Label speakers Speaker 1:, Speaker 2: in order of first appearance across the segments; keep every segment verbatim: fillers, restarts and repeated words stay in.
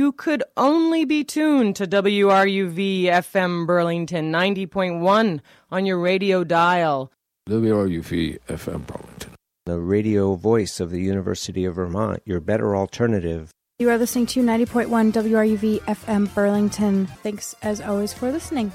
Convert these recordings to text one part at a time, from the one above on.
Speaker 1: you could only be tuned to W R U V F M Burlington ninety point one on your radio dial.
Speaker 2: W R U V F M Burlington,
Speaker 3: the radio voice of the University of Vermont, your better alternative.
Speaker 4: You are listening to ninety point one W R U V F M Burlington. Thanks, as always, for listening.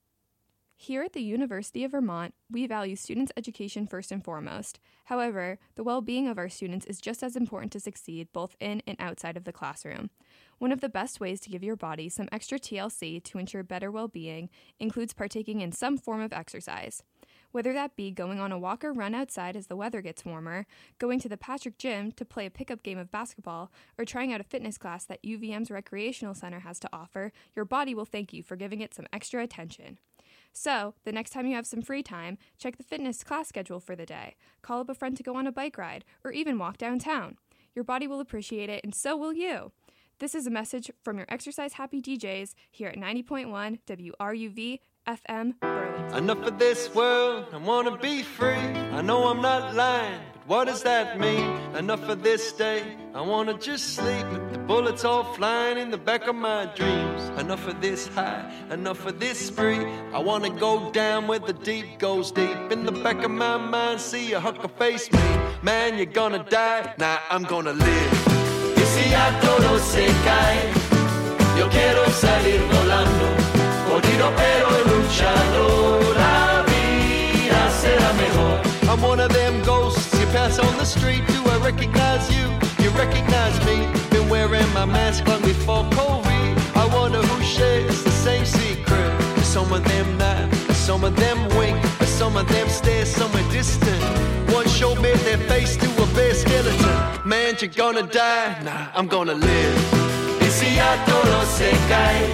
Speaker 5: Here at the University of Vermont, we value students' education first and foremost. However, the well-being of our students is just as important to succeed both in and outside of the classroom. One of the best ways to give your body some extra T L C to ensure better well-being includes partaking in some form of exercise. Whether that be going on a walk or run outside as the weather gets warmer, going to the Patrick Gym to play a pickup game of basketball, or trying out a fitness class that U V M's Recreational Center has to offer, your body will thank you for giving it some extra attention. So, the next time you have some free time, check the fitness class schedule for the day, call up a friend to go on a bike ride, or even walk downtown. Your body will appreciate it, and so will you. This is a message from your exercise-happy D Js here at ninety point one W R U V F M Burlington.
Speaker 6: Enough of this world, I wanna be free. I know I'm not lying, but what does that mean? Enough of this day, I wanna just sleep with the bullets all flying in the back of my dreams. Enough of this high, enough of this spree. I wanna go down where the deep goes deep. In the back of my mind, see a hucker face me. Man, you're gonna die, nah, I'm gonna live. Y si ya todo se cae, yo quiero salir volando. Jodido pero luchador, la vida será mejor. I'm one of them ghosts you pass on the street. Do I recognize you? You recognize me? Been wearing my mask long before COVID. I wonder who shares the same secret. Some of them nod, some of them wink, some of them stare somewhere distant. One show made their face to a bare skeleton. Man, you're gonna die, nah, I'm gonna live. Y si ya todo se cae,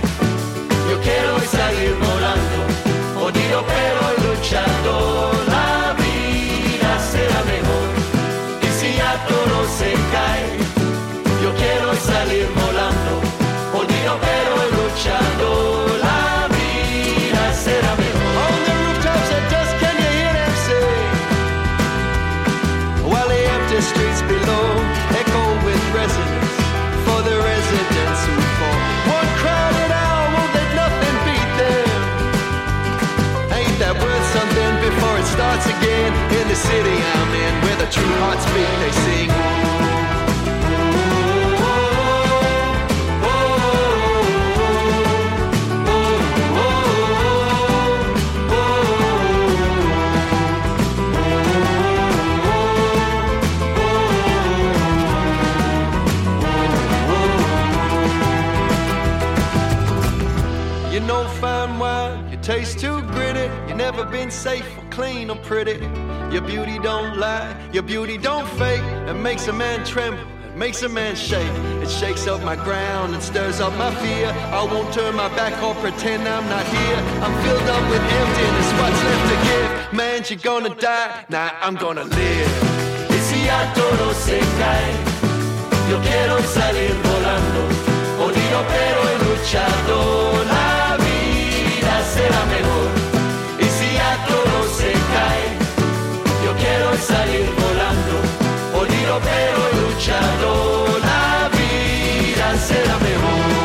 Speaker 6: yo quiero salir volando, jodido pero luchando, la vida será mejor. Y si ya todo se cae, yo quiero salir volando, jodido pero luchando, la vida será mejor. On the rooftops at dusk, can you hear them sing? While the empty streets below echo with resonance for the residents who fall. One crowded hour won't let nothing beat them. Ain't that worth something before it starts again? In the city I'm in, where the true hearts beat, they sing. You know fine wine, you taste too gritty. You never been safe or clean or pretty. Your beauty don't lie, your beauty don't fake. It makes a man tremble, it makes a man shake. It shakes up my ground and stirs up my fear. I won't turn my back or pretend I'm not here. I'm filled up with emptiness, what's left to give? Man, you're gonna die, nah, I'm gonna live. Y si ya todo se cae, yo quiero salir volando, jodido pero luchando, la vida será mejor. Y si ya todo se cae, yo quiero salir volando, jodido pero luchando, la vida será mejor.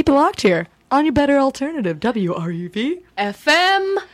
Speaker 7: keep it locked here on your better alternative, W R U V
Speaker 8: F M.